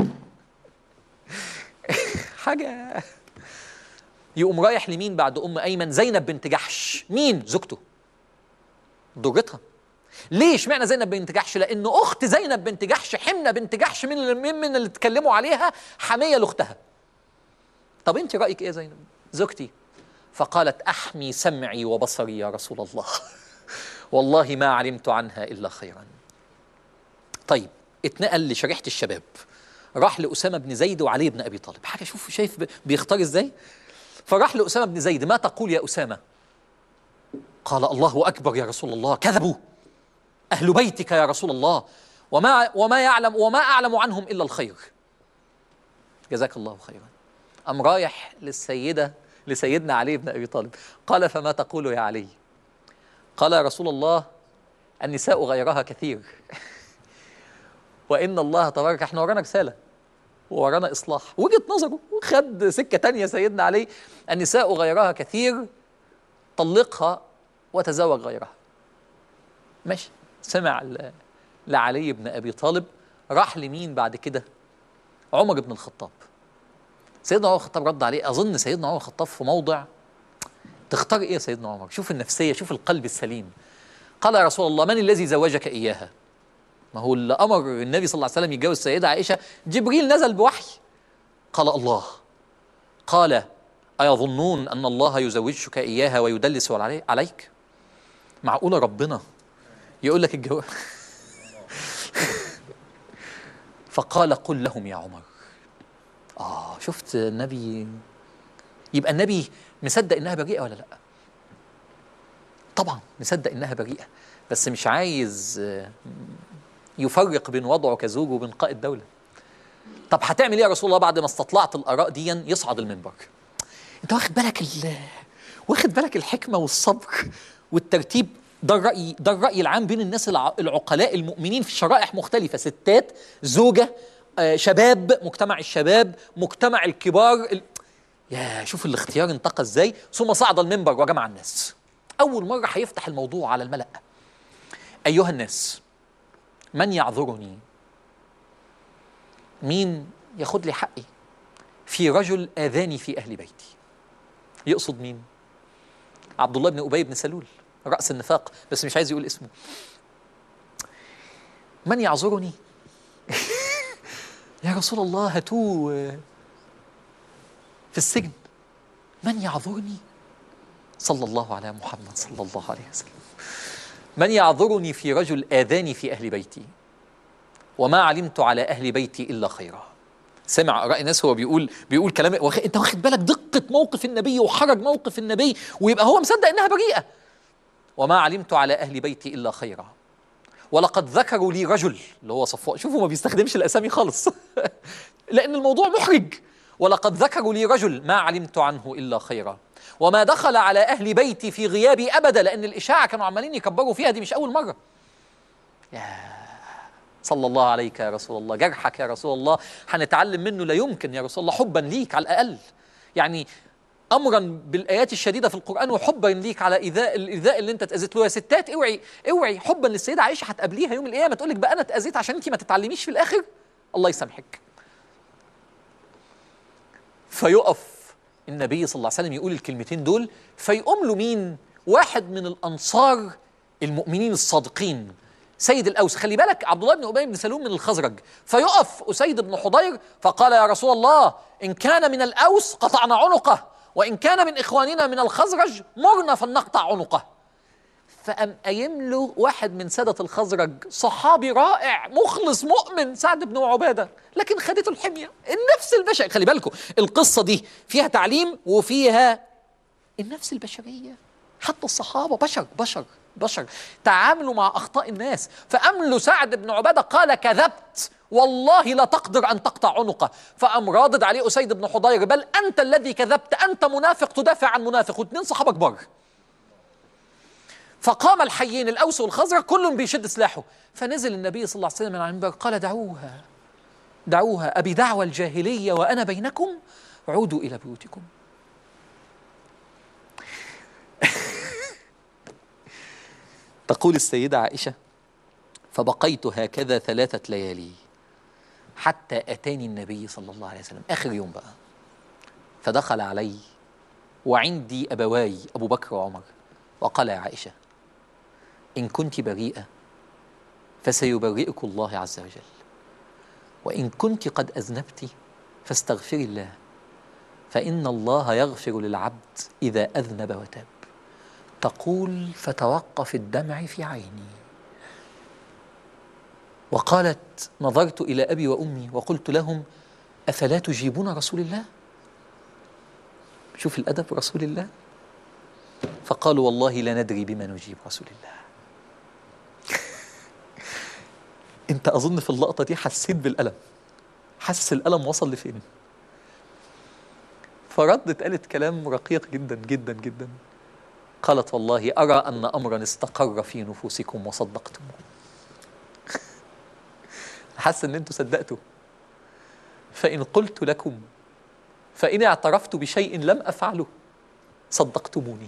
[SPEAKER 2] حاجة. يقوم رايح لمين بعد أم أيمن؟ زينب بنت جحش. مين؟ زوجته، ضرتها. ليه اشمعنى زينب بنت جحش؟ لأن أخت زينب بنت جحش حمنة بنت جحش من اللي, من اللي اتكلموا عليها حمية لأختها. طب أنت رأيك إيه يا زينب؟ زوجتي. فقالت: أحمي سمعي وبصري يا رسول الله، والله ما علمت عنها إلا خيرا. طيب اتنقل لشريحة الشباب، راح لأسامة بن زيد وعلي بن أبي طالب. حاجة، شوف شايف بيختار إزاي؟ فراح لأسامة بن زيد: ما تقول يا أسامة؟ قال: الله أكبر يا رسول الله، كذبوا أهل بيتك يا رسول الله، وما وما يعلم وما أعلم عنهم إلا الخير. جزاك الله خيرا. أم رايح للسيدة لسيدنا علي بن أبي طالب، قال: فما تقول يا علي؟ قال: يا رسول الله، النساء غيرها كثير، وإن الله تبارك، احنا ورانا رسالة ورانا إصلاح. وجهة نظره وخد سكة تانية سيدنا علي: النساء غيرها كثير، طلقها وتزوج غيرها. ماشي. سمع لعلي بن أبي طالب. راح لمين بعد كده؟ عمر بن الخطاب. سيدنا عمر الخطاب رد عليه. أظن سيدنا عمر الخطاب في موضع، تختار إيه يا سيدنا عمر؟ شوف النفسية، شوف القلب السليم. قال: يا رسول الله، من الذي زوجك إياها؟ ما هو اللي أمر النبي صلى الله عليه وسلم يتجوز السيدة عائشة جبريل نزل بوحي. قال: الله. قال: أيظنون أن الله يزوجك إياها ويدلس عليك؟ معقولة ربنا يقول لك الجواب؟ فقال: قل لهم يا عمر. آه شفت النبي؟ يبقى النبي مصدق إنها بريئة ولا لأ؟ طبعا مصدق إنها بريئة، بس مش عايز يفرق بين وضعه كزوج وبين قائد دولة. طب هتعمل ايه يا رسول الله بعد ما استطلعت الآراء دي؟ يصعد المنبر. انت واخد بالك ال... واخد بالك الحكمة والصبر والترتيب؟ ده الرأي، ده الرأي العام بين الناس الع... العقلاء المؤمنين في شرائح مختلفة، ستات، زوجة، آه، شباب، مجتمع الشباب، مجتمع الكبار ال... يا شوف الاختيار انتقى ازاي. ثم صعد المنبر وجمع الناس. أول مرة هيفتح الموضوع على الملأ. أيها الناس، من يعذرني؟ مين ياخد لي حقي في رجل آذاني في أهل بيتي؟ يقصد مين؟ عبد الله بن أبي بن سلول، رأس النفاق، بس مش عايز يقول اسمه. من يعذرني؟ يا رسول الله هاتوه في السجن. من يعذرني؟ صلى الله على محمد صلى الله عليه وسلم. من يعذرني في رجل آذاني في أهل بيتي وما علمت على أهل بيتي إلا خيرا. سمع آراء الناس، هو بيقول بيقول كلام وخ... انت واخد بالك دقة موقف النبي وحرج موقف النبي، ويبقى هو مصدق انها بريئة. وما علمت على أهل بيتي إلا خيرا، ولقد ذكروا لي رجل، اللي هو صفوان، شوفوا ما بيستخدمش الأسامي خالص لأن الموضوع محرج. ولقد ذكروا لي رجل ما علمت عنه إلا خيرا، وما دخل على أهل بيتي في غيابي أبدا، لأن الإشاعة كانوا عمالين يكبروا فيها، دي مش أول مرة. يا صلى الله عليك يا رسول الله، جرحك يا رسول الله هنتعلم منه لا يمكن يا رسول الله، حبا ليك على الأقل، يعني أمرا بالآيات الشديدة في القرآن وحبا ليك على إيذاء الإيذاء اللي أنت اتأذيت له. يا ستات اوعي اوعي، حبا للسيدة عائشة هتقابليها يوم القيامة تقول لك بقى أنا اتأذيت عشان أنت ما تتعلميش في الآخر، الله يسامحك. فيقف النبي صلى الله عليه وسلم يقول الكلمتين دول، فيقوم له مين؟ واحد من الأنصار المؤمنين الصادقين، سيد الأوس. خلي بالك عبد الله بن أبي بن سلول من الخزرج. فيقف أسيد بن حضير فقال يا رسول الله إن كان من الأوس قطعنا عنقه، وإن كان من إخواننا من الخزرج مرنا فلنقطع عنقه. فأم قايم له واحد من سادة الخزرج، صحابي رائع مخلص مؤمن، سعد بن عبادة، لكن خدته الحمية، النفس البشرية. خلي بالكم القصة دي فيها تعليم وفيها النفس البشرية، حتى الصحابة بشر بشر بشر تعاملوا مع أخطاء الناس. فأم له سعد بن عبادة قال كذبت والله لا تقدر أن تقطع عنقه. فأم رادد عليه أسيد بن حضير بل أنت الذي كذبت، أنت منافق تدافع عن منافق، واثنين صحابة كبار. فقام الحيين الأوس والخزرج كل بيشد سلاحه. فنزل النبي صلى الله عليه وسلم من على المنبر قال دعوها دعوها أبي دعوى الجاهلية وأنا بينكم، عودوا إلى بيوتكم. تقول السيدة عائشة فبقيت هكذا ثلاثة ليالي حتى أتاني النبي صلى الله عليه وسلم آخر يوم بقى، فدخل علي وعندي أبواي أبو بكر وعمر، وقال يا عائشة إن كنت بريئة فسيبرئك الله عز وجل، وإن كنت قد أذنبت فاستغفري الله، فإن الله يغفر للعبد إذا أذنب وتاب. تقول فتوقف الدمع في عيني، وقالت نظرت إلى أبي وأمي وقلت لهم أفلا تجيبون رسول الله؟ شوف الأدب رسول الله. فقالوا والله لا ندري بما نجيب رسول الله. انت أظن في اللقطة دي حسيت بالألم، حس الألم وصل لفين. فردت قالت كلام رقيق جدا جدا جدا، قالت والله أرى أن أمرا استقر في نفوسكم وصدقتم. حس أن أنتوا صدقتوا. فإن قلت لكم فإن اعترفت بشيء لم أفعله صدقتموني،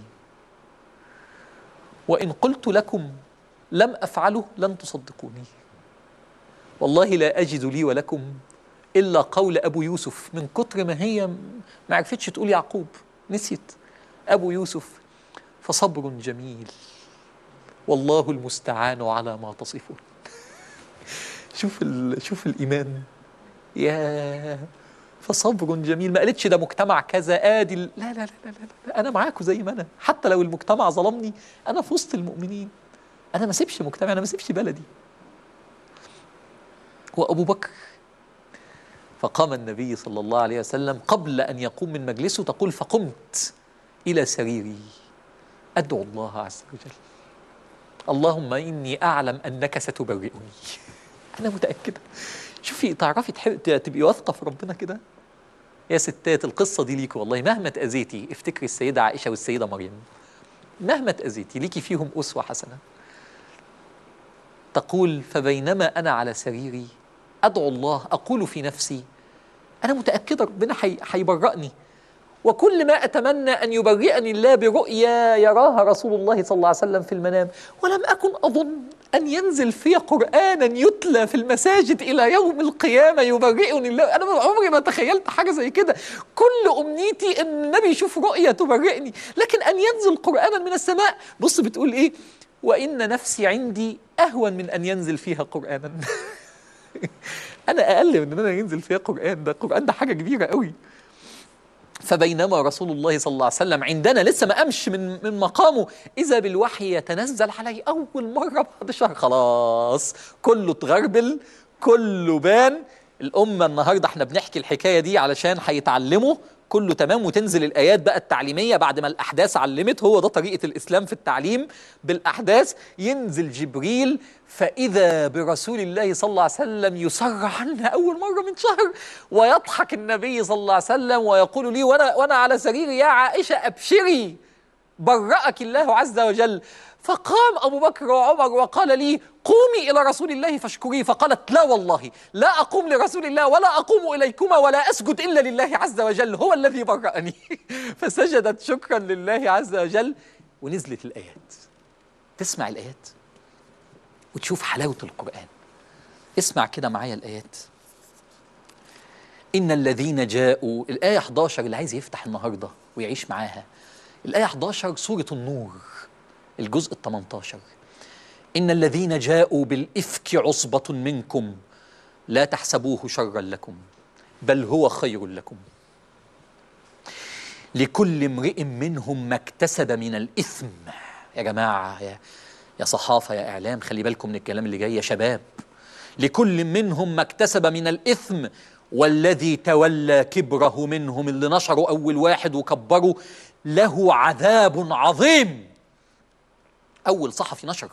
[SPEAKER 2] وإن قلت لكم لم أفعله لن تصدقوني. والله لا أجد لي ولكم إلا قول أبو يوسف، من كتر ما هي ما عرفتش تقول يعقوب، نسيت أبو يوسف، فصبر جميل والله المستعان على ما تصفون. شوف شوف الإيمان، يا فصبر جميل. ما قالتش ده مجتمع كذا آدي، لا لا لا لا, لا. أنا معاكم زي ما أنا، حتى لو المجتمع ظلمني أنا في وسط المؤمنين، أنا ما سيبش مجتمع، أنا ما سيبش بلدي. وأبو بكر فقام النبي صلى الله عليه وسلم قبل أن يقوم من مجلسه، تقول فقمت إلى سريري أدعو الله عز وجل اللهم إني أعلم أنك ستبرئني. أنا متأكدة. شوفي تعرفي تبقي واثقة في ربنا كده. يا ستات القصة دي ليكي والله، مهما تأذيتي افتكري السيدة عائشة والسيدة مريم، مهما تأذيتي ليكي فيهم أسوة حسنة. تقول فبينما أنا على سريري أدعو الله أقول في نفسي أنا متأكدة ربنا حيبرئني، وكل ما أتمنى أن يبرئني الله برؤيا يراها رسول الله صلى الله عليه وسلم في المنام، ولم أكن أظن أن ينزل في قرآنا يتلى في المساجد إلى يوم القيامة يبرئني الله. أنا عمري ما تخيلت حاجة زي كده، كل أمنيتي أن النبي يشوف رؤيا تبرئني، لكن أن ينزل قرآنا من السماء. بص بتقول إيه؟ وإن نفسي عندي أهون من أن ينزل فيها قرآنا. أنا أقل من أن أنا ينزل فيها قرآن، ده قرآن ده حاجة كبيرة قوي. فبينما رسول الله صلى الله عليه وسلم عندنا لسه ما قامش من من مقامه، إذا بالوحي يتنزل عليه أول مرة بعد شهر. خلاص كله اتغربل، كله بان. الأمة النهاردة احنا بنحكي الحكاية دي علشان هيتعلموا كله تمام، وتنزل الآيات بقى التعليمية بعد ما الأحداث علمت. هو ده طريقة الإسلام في التعليم، بالأحداث. ينزل جبريل فإذا برسول الله صلى الله عليه وسلم يسر عنا أول مرة من شهر، ويضحك النبي صلى الله عليه وسلم ويقول لي وأنا, وأنا على سريري يا عائشة أبشري برأك الله عز وجل. فقام أبو بكر وعمر وقال لي قومي إلى رسول الله فاشكريه. فقالت لا والله لا أقوم لرسول الله ولا أقوم إليكما ولا أسجد إلا لله عز وجل، هو الذي برأني. فسجدت شكرا لله عز وجل، ونزلت الآيات. تسمع الآيات وتشوف حلاوة القرآن. اسمع كده معايا الآيات. إن الذين جاءوا، الآية إحداشر اللي عايز يفتح النهاردة ويعيش معاها. الآية إحداشر سورة النور الجزء الثمنتاشر. إن الذين جاءوا بالإفك عصبة منكم لا تحسبوه شرا لكم بل هو خير لكم، لكل امرئ منهم ما اكتسب من الإثم. يا جماعة، يا, يا صحافة، يا إعلام، خلي بالكم من الكلام اللي جاي يا شباب. لكل منهم ما اكتسب من الإثم والذي تولى كبره منهم، اللي نشروا أول واحد وكبروا، له عذاب عظيم. أول صحفي نشر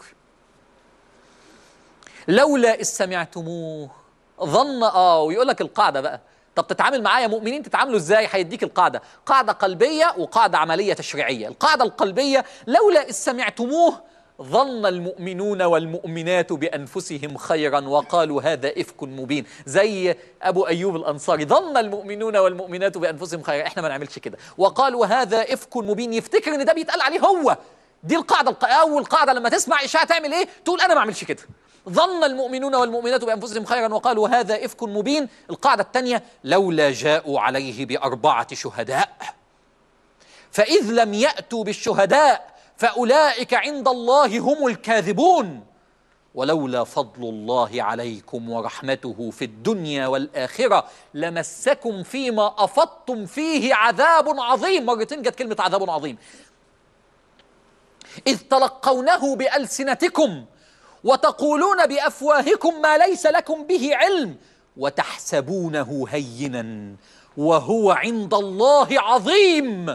[SPEAKER 2] لولا إذ سمعتموه ظن آه ويقول لك القاعدة بقى. طب تتعامل معايا مؤمنين تتعاملوا إزاي؟ هيديك القاعدة، قاعدة قلبية وقاعدة عملية تشريعية. القاعدة القلبية لولا إذ سمعتموه ظن المؤمنون والمؤمنات بأنفسهم خيرا وقالوا هذا إفك مبين. زي أبو أيوب الأنصاري، ظن المؤمنون والمؤمنات بأنفسهم خيرا. إحنا ما نعملش كده. وقالوا هذا إفك مبين، يفتكر إن ده بيتقال عليه هو. دي القاعدة، أول قاعدة لما تسمع إشاعة تعمل إيه؟ تقول أنا ما أعملش كده. ظن المؤمنون والمؤمنات بأنفسهم خيرا وقالوا هذا إفك مبين. القاعدة الثانية لولا جاءوا عليه بأربعة شهداء فإذ لم يأتوا بالشهداء فأولئك عند الله هم الكاذبون ولولا فضل الله عليكم ورحمته في الدنيا والآخرة لمسكم فيما أفضتم فيه عذاب عظيم. مرتين جت كلمة عذاب عظيم. إذ تلقونه بألسنتكم وتقولون بأفواهكم ما ليس لكم به علم وتحسبونه هينا وهو عند الله عظيم.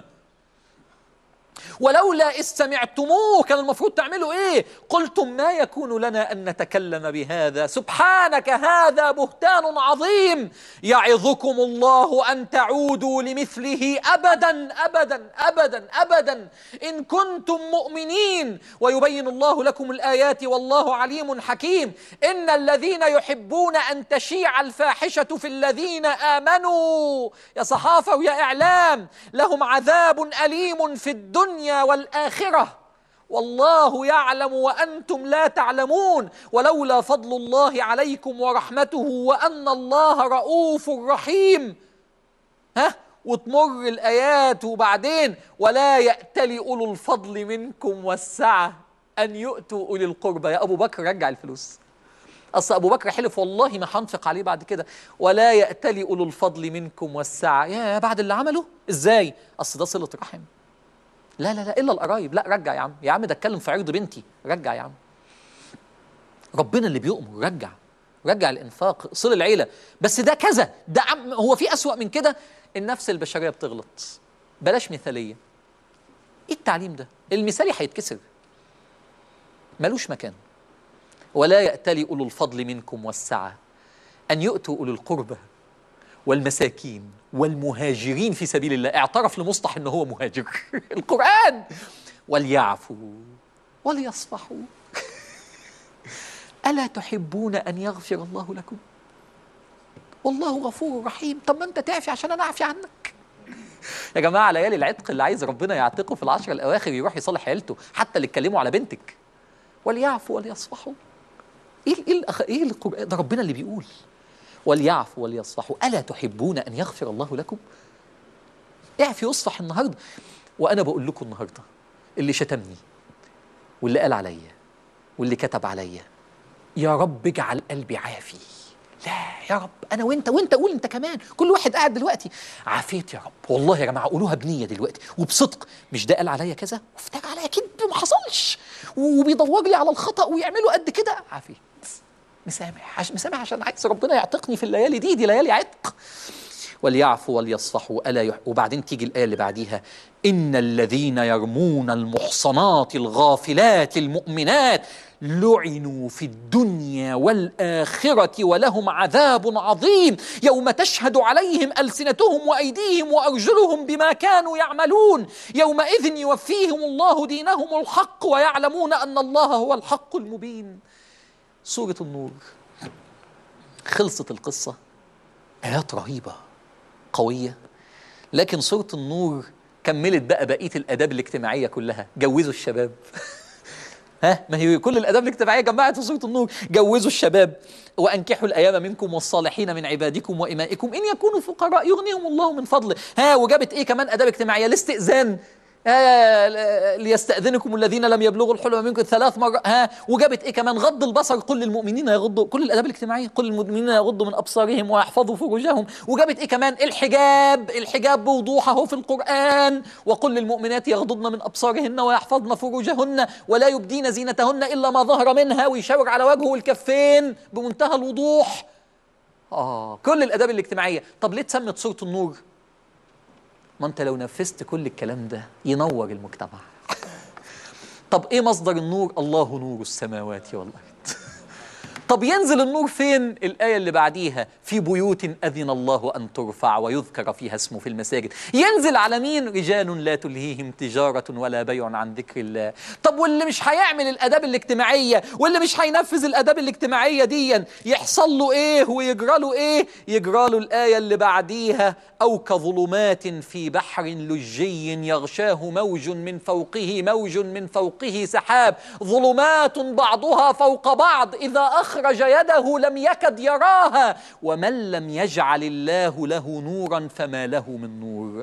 [SPEAKER 2] ولولا إذ سمعتموه كان المفروض تعملوا إيه؟ قلتم ما يكون لنا أن نتكلم بهذا سبحانك هذا بهتان عظيم يعظكم الله أن تعودوا لمثله أبدا أبدا أبدا أبدا إن كنتم مؤمنين ويبين الله لكم الآيات والله عليم حكيم. إن الذين يحبون أن تشيع الفاحشة في الذين آمنوا، يا صحافة ويا إعلام، لهم عذاب أليم في الدنيا والآخرة والله يعلم وأنتم لا تعلمون ولولا فضل الله عليكم ورحمته وأن الله رؤوف رحيم. ها؟ وتمر الآيات وبعدين ولا يأتل أولو الفضل منكم والسعة أن يؤتوا أولي القربى. يا أبو بكر رجع الفلوس. أصل أبو بكر حلف والله ما هنفق عليه بعد كده. ولا يأتل أولو الفضل منكم والسعة. يا بعد اللي عمله إزاي؟ أصل ده صلة رحم. لا لا لا إلا القرايب. لا رجع يا عم، يا عم ده اتكلم في عرض بنتي. رجع يا عم، ربنا اللي بيؤمر. رجع رجع الإنفاق، صل العيلة. بس ده كذا، ده عم هو في أسوأ من كده. النفس البشرية بتغلط. بلاش مثالية. إيه التعليم ده؟ المثالي هيتكسر، ملوش مكان. ولا يأتلي أولو الفضل منكم والسعة أن يؤتوا أولو القربى والمساكين والمهاجرين في سبيل الله. اعترف لمصطح إنه هو مهاجر. القرآن. وليعفوا وليصفحوا ألا تحبون أن يغفر الله لكم والله غفور رحيم. طب ما أنت تعفي عشان أنا أعفي عنك. يا جماعة ليالي العتق اللي عايز ربنا يعتقه في العشر الأواخر يروح يصلح عيلته، حتى اللي اتكلموا على بنتك. وليعفوا وليصفحوا. إيه إيه الأخ... إيه القرآن ده؟ ربنا اللي بيقول وليعفوا وليصفحوا ألا تحبون أن يغفر الله لكم. اعفي واصفح النهارده. وأنا بقول لكم النهارده اللي شتمني واللي قال عليا واللي كتب عليا، يا رب اجعل قلبي عافي. لا يا رب، أنا وأنت وأنت قول أنت كمان، كل واحد قاعد دلوقتي عافيت يا رب. والله يا جماعة قولوها بنية دلوقتي وبصدق. مش ده قال عليا كذا وافترى عليا كده ما حصلش وبيدور لي على الخطأ ويعملوا قد كده. عافيت، مسامح مسامح عشان عايز ربنا يعتقني في الليالي دي. دي ليالي عتق. وليعفوا وليصفحوا ألا يح... وبعدين تيجي الآية اللي بعديها: إن الذين يرمون المحصنات الغافلات المؤمنات لعنوا في الدنيا والآخرة ولهم عذاب عظيم يوم تشهد عليهم ألسنتهم وأيديهم وأرجلهم بما كانوا يعملون يومئذ يوفيهم الله دينهم الحق ويعلمون أن الله هو الحق المبين. سورة النور خلصت القصة، آيات رهيبة قوية، لكن سورة النور كملت بقى بقية الآداب الاجتماعية كلها. جوزوا الشباب ها، ما هي كل الآداب الاجتماعية جمعت في سورة النور. جوزوا الشباب وأنكحوا الأيام منكم والصالحين من عبادكم وإمائكم إن يكونوا فقراء يغنيهم الله من فضله. ها، وجابت إيه كمان آداب اجتماعية؟ الاستئذان، آه ليستأذنكم الذين لم يبلغوا الحلم منكم ثلاث مرات. ها، وجابت ايه كمان؟ غض البصر، قل للمؤمنين يغضوا، كل الاداب الاجتماعيه، قل للمؤمنين يغضوا من ابصارهم ويحفظوا فروجهم. وجابت ايه كمان؟ الحجاب، الحجاب بوضوح اهو في القران: وقل للمؤمنات يغضضن من ابصارهن ويحفظن فروجهن ولا يبدين زينتهن الا ما ظهر منها، ويشاور على وجهه والكفين بمنتهى الوضوح. اه كل الاداب الاجتماعيه. طب ليه اتسمت سوره النور؟ ما انت لو نفذت كل الكلام ده ينور المجتمع. طب ايه مصدر النور؟ الله نور السماوات والارض. طب ينزل النور فين؟ الآية اللي بعديها: في بيوت أذن الله أن ترفع ويذكر فيها اسمه في المساجد. ينزل على مين؟ رجال لا تلهيهم تجارة ولا بيع عن ذكر الله. طب واللي مش هيعمل الآداب الاجتماعية واللي مش هينفذ الآداب الاجتماعية دي يحصل له ايه ويجرى له ايه؟ يجرى له الآية اللي بعديها: أو كظلمات في بحر لجي يغشاه موج من فوقه موج من فوقه سحاب ظلمات بعضها فوق بعض إذا أخرج يده لم يكد يراها ومن لم يجعل الله له نورا فما له من نور.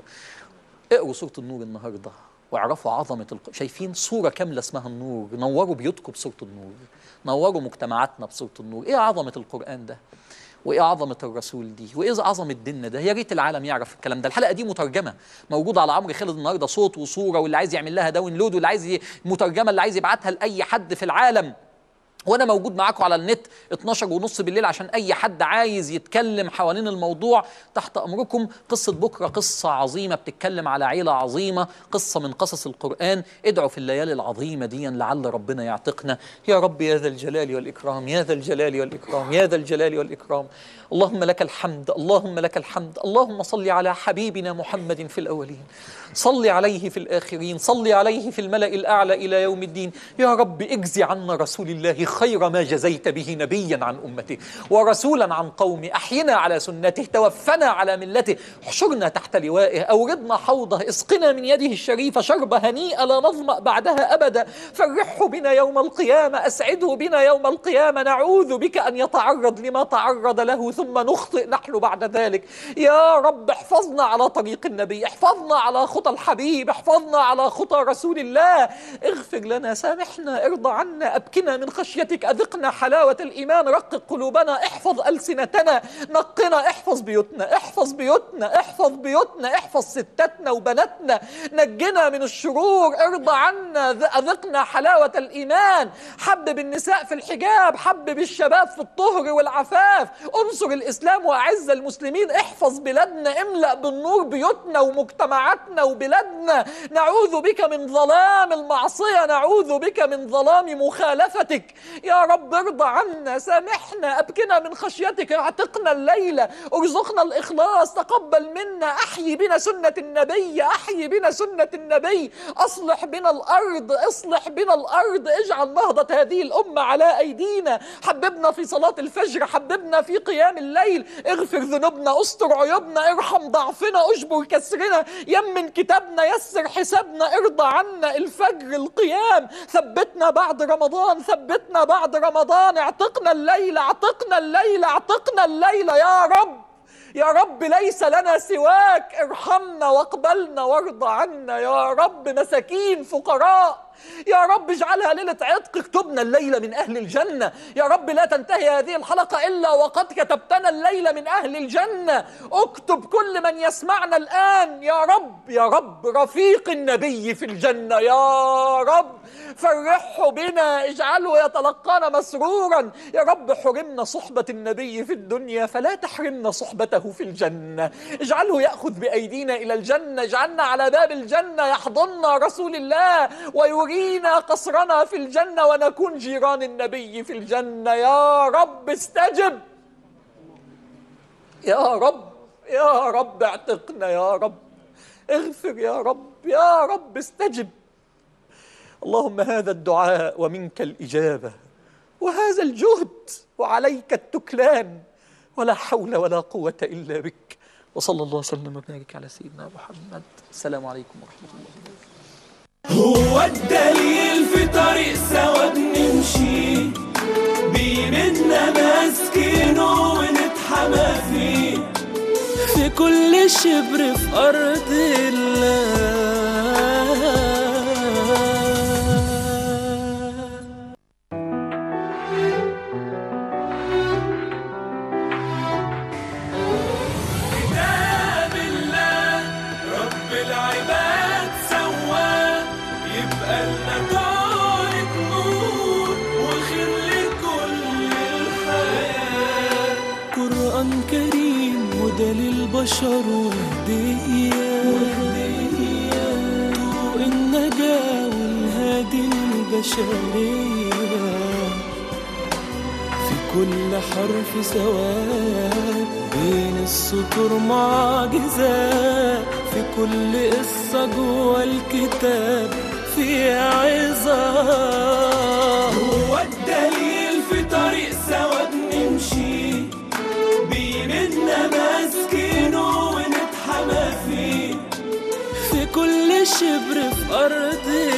[SPEAKER 2] اقروا سورة النور النهاردة واعرفوا عظمة الق... شايفين صورة كاملة اسمها النور. نوروا بيوتكم بسورة النور، نوروا مجتمعاتنا بسورة النور. ايه عظمة القرآن ده، وايه عظمة الرسول دي، وايه عظمة ديننا ده. يا ريت العالم يعرف الكلام ده. الحلقة دي مترجمة موجودة على عمرو خالد النهارده، صوت وصورة، واللي عايز يعمل لها داونلود واللي عايز مترجمة اللي عايز يبعتها لأي حد في العالم. وانا موجود معاكم على النت اتناشر ونص بالليل عشان اي حد عايز يتكلم حوالين الموضوع تحت امركم. قصة بكرة قصة عظيمة بتتكلم على عيلة عظيمة، قصة من قصص القرآن. ادعوا في الليالي العظيمة دي لعل ربنا يعتقنا يا رب، يا ذا الجلال والإكرام، يا ذا الجلال والإكرام، يا ذا الجلال والإكرام. اللهم لك الحمد، اللهم لك الحمد. اللهم صل على حبيبنا محمد في الأولين، صل عليه في الآخرين، صل عليه في الملأ الأعلى إلى يوم الدين. يا رب اجزي عنا رسول الله خير ما جزيت به نبيا عن أمته ورسولا عن قومه. أحينا على سنته، توفنا على ملته، احشرنا تحت لوائه، أوردنا حوضه، اسقنا من يده الشريفة شربة هنيئة لا نظمأ بعدها أبدا. فرحه بنا يوم القيامة، أسعده بنا يوم القيامة. نعوذ بك أن يتعرض لما تعرض له ثم نخطئ نحن بعد ذلك. يا رب احفظنا على طريق النبي، احفظنا على خطى الحبيب، احفظنا على خطى رسول الله. اغفر لنا، سامحنا، ارضى عنا، أبكنا من خشيتك، أذقنا حلاوة الإيمان، رقق قلوبنا، احفظ ألسنتنا، نقنا، احفظ بيوتنا، احفظ بيوتنا، احفظ بيوتنا، احفظ ستاتنا وبناتنا، نجنا من الشرور، ارضى عنا، أذقنا حلاوة الإيمان. حبب النساء في الحجاب، حبب الشباب في الطهر والعفاف، انصر الإسلام وأعز المسلمين، احفظ بلادنا، املأ بالنور بيوتنا ومجتمعاتنا وبلادنا. نعوذ بك من ظلام المعصية، نعوذ بك من ظلام مخالفتك. يا رب ارضى عنا، سامحنا، أبكنا من خشيتك، اعتقنا الليلة، ارزقنا الإخلاص، تقبل منا، أحيي بنا سنة النبي، أحيي بنا سنة النبي، أصلح بنا الأرض، اصلح بنا الأرض، اجعل نهضة هذه الأمة على أيدينا. حببنا في صلاة الفجر، حببنا في قيام الليل، اغفر ذنوبنا، استر عيوبنا، ارحم ضعفنا، اجبر كسرنا، يمن كتابنا، يسر حسابنا، ارضى عنا. الفجر، القيام، ثبتنا بعد رمضان، ثبتنا بعد رمضان، اعتقنا الليل، اعتقنا الليل، اعتقنا الليل يا رب. يا رب ليس لنا سواك، ارحمنا واقبلنا وارضى عنا يا رب. مساكين، فقراء، يا رب اجعلها ليلة عتق، اكتبنا الليلة من أهل الجنة. يا رب لا تنتهي هذه الحلقة إلا وقد كتبتنا الليلة من أهل الجنة. اكتب كل من يسمعنا الآن يا رب، يا رب رفيق النبي في الجنة، يا رب فرحه بنا، اجعله يتلقانا مسرورا. يا رب حرمنا صحبة النبي في الدنيا فلا تحرمنا صحبته في الجنة. اجعله يأخذ بأيدينا إلى الجنة، اجعلنا على باب الجنة يحضننا رسول الله ويرينا قصرنا في الجنة ونكون جيران النبي في الجنة. يا رب استجب، يا رب يا رب اعتقنا، يا رب اغفر، يا رب يا رب استجب. اللهم هذا الدعاء ومنك الإجابة، وهذا الجهد وعليك التكلان، ولا حول ولا قوة إلا بك. وصلى الله وسلم وبارك على سيدنا محمد. السلام عليكم ورحمة الله وبركاته.
[SPEAKER 1] هو الدليل في طريق سوا بنمشي بيمنا ماسكينه ونتحمى فيه، في كل شبر في أرض الله. للبشر وهدية ضوء النجاة والهادي البشرية، في كل حرف سواد بين السطور معجزات، في كل قصة جوه الكتاب في عظات. هو الدليل في طريق سوا بنمشي بيمنا ماسكينه ونتحمى فيه، في كل شبر في أرض